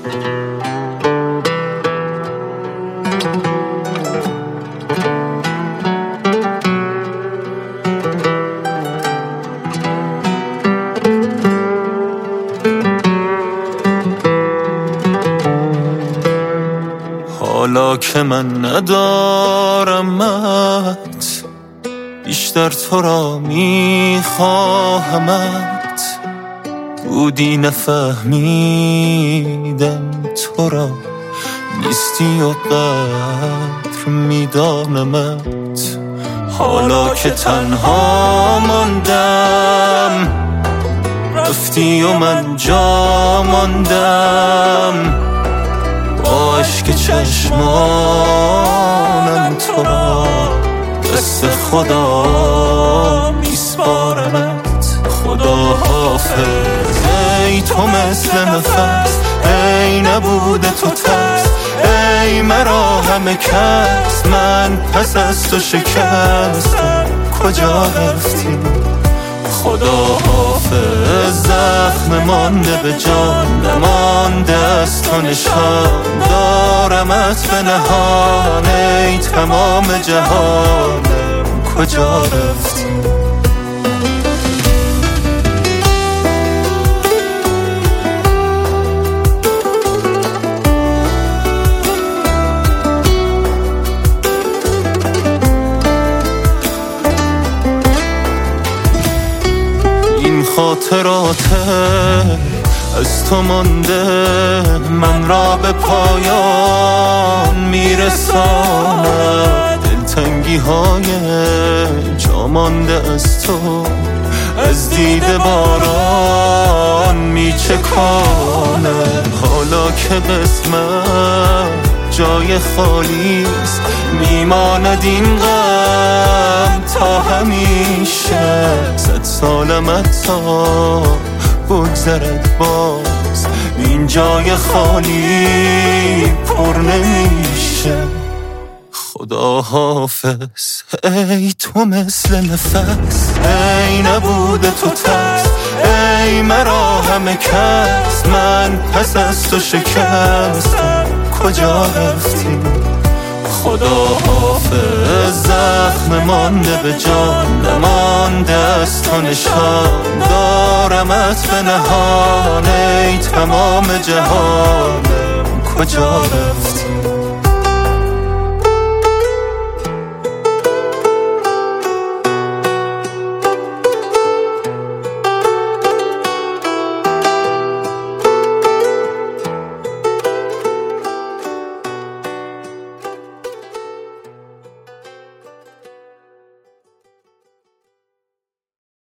حالا که من ندارمت بیشتر تو را میخواهمت، بودی نفهمیدم تو را نیستی و قدر میدانمت. حالا که تنها ماندم رفتی و من جا ماندم، با عشق چشمانم تو را دست خدا میسپارمت. خدا حافظ ای تو مثل نفس، ای نبوده تو ترس، ای مرا همه کس، من پس از تو شکستم کجا رفتی. خدا حافظ زخم مانده به جان نمانده از تو نشان، دارمت به نهان ای تمام جهانم کجا رفتی. خاطراته از تو مانده من را به پایان میرساند، دلتنگی های جا مانده از تو از دیده باران میچکانه. حالا که قسمت جای خالیست میماند این غم تا همیشه، 100 سالم حتی بگذرد باز این جای خالی پر نمیشه. خدا حافظ ای تو مثل نفس، ای نبوده تو ترس، ای مرا همه کس، من پس از تو شکستم کجا رفتی. خدا حافظ زخم مانده به جان نمانده از تو نشان، دارمت به نهان ای تمام جهانم کجا رفتی.